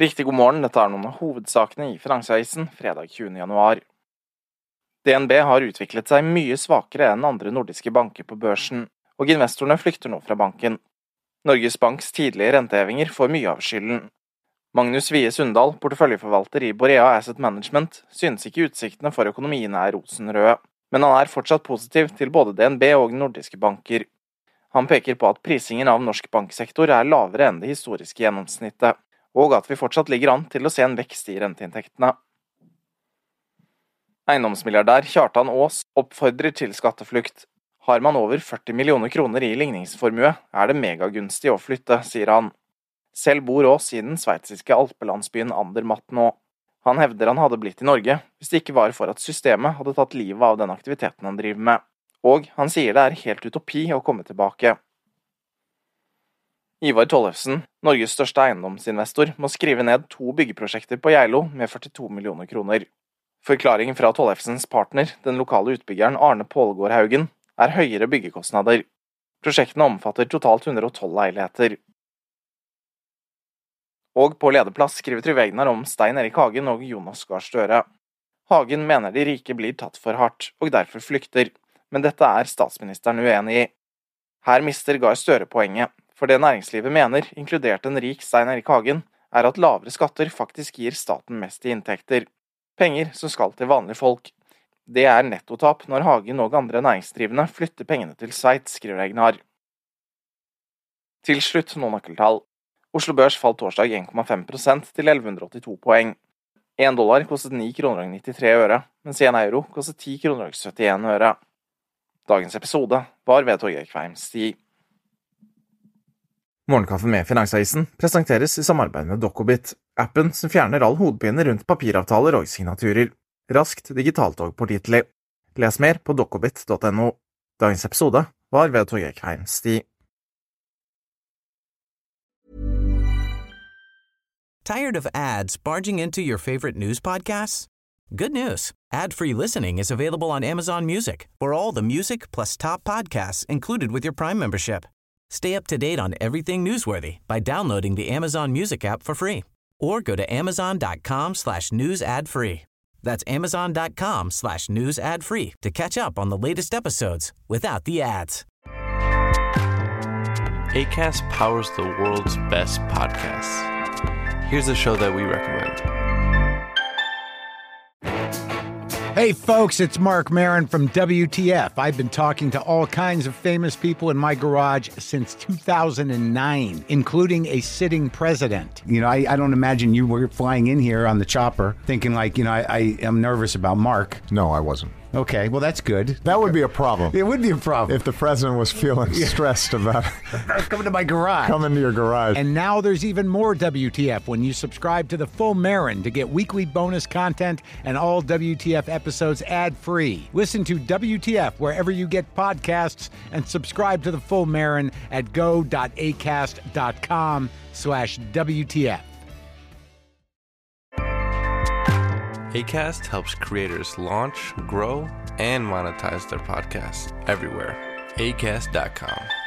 Riktig god morgen, dette noen av hovedsakene i Finansavisen fredag 20. januar. DNB har utviklet seg mye svakere enn andre nordiske banker på børsen, og investorene flykter nå fra banken. Norges Banks tidlige rentehevinger får mye av skylden. Magnus Vie Sundal, porteføljeforvalter i Borea Asset Management, synes ikke utsiktene for økonomien rosenrøde, men han fortsatt positiv til både DNB og nordiske banker. Han peker på at prisingen av norsk banksektor lavere enn det historiske gjennomsnittet, og at vi fortsatt ligger an til å se en vekst i renteinntektene. Eiendomsmilliardær Kjartan Aas oppfordrer til skatteflukt. Har man over 40 millioner kroner i ligningsformue, det megagunstig å flytte, sier han. Selv bor Aas i den sveitsiske alpelandsbyen Andermatt nå. Han hevder han hadde blitt i Norge, hvis det ikke var for at systemet hadde tatt livet av den aktiviteten han driver med. Og han sier det helt utopi å komme tilbake. Ivar Tollefsen, Norges største eiendomsinvestor, må skrive ned 2 byggeprosjekter på Geilo med 42 millioner kroner. Forklaringen fra Tollefsens partner, den lokale utbyggeren Arne Pålgaard Haugen, høyere byggekostnader. Prosjektene omfatter totalt 112 leiligheter. Og på lederplass skriver Trygve Egnar om Stein Erik Hagen og Jonas Gahr Støre. Hagen mener de rike blir tatt for hardt, og derfor flykter, men dette statsministeren uenig i. Her mister Gahr Støre poenget. For det næringslivet mener, inkludert en rik Stein Erik Hagen, at lavere skatter faktisk gir staten mest i inntekter. Penger som skal til vanlige folk. Det nettotap når Hagen og andre næringsdrivende flytter pengene til Sveits, skriver Egnar. Til slutt noen nøkkeltall. Oslo Børs falt torsdag 1,5% til 1182 poeng. $1 kostet 9 kroner og 93 øre, mens €1 kostet 10 kroner og 71 øre. Dagens episode var ved Torgeir Kveimstig. Morgenkaffe med Finansavisen presenteres i samarbeid med Dokobit, appen som fjerner all hodepine rundt papiravtaler og signaturer. Raskt, digitalt og pålitelig. Les mer på dokobit.no. Dagens episode var ved Torgeir Kveimstig. Tired of ads barging into your favorite news podcasts? Good news. Ad-free listening is available on Amazon Music for all the music plus top podcasts included with your Prime membership. Stay up to date on everything newsworthy by downloading the Amazon Music app for free or go to amazon.com/news ad free. That's amazon.com/news ad free to catch up on the latest episodes without the ads. Acast powers the world's best podcasts. Here's a show that we recommend. Hey folks, it's Mark Maron from WTF. I've been talking to all kinds of famous people in my garage since 2009, including a sitting president. You know, I don't imagine you were flying in here on the chopper thinking like, I am nervous about Mark. No, I wasn't. Okay, well, that's good. That would be a problem. It would be a problem. If the president was feeling stressed about coming to my garage. Coming to your garage. And now there's even more WTF when you subscribe to the Full Marin to get weekly bonus content and all WTF episodes ad-free. Listen to WTF wherever you get podcasts and subscribe to the Full Marin at go.acast.com/WTF. Acast helps creators launch, grow, and monetize their podcasts everywhere. Acast.com.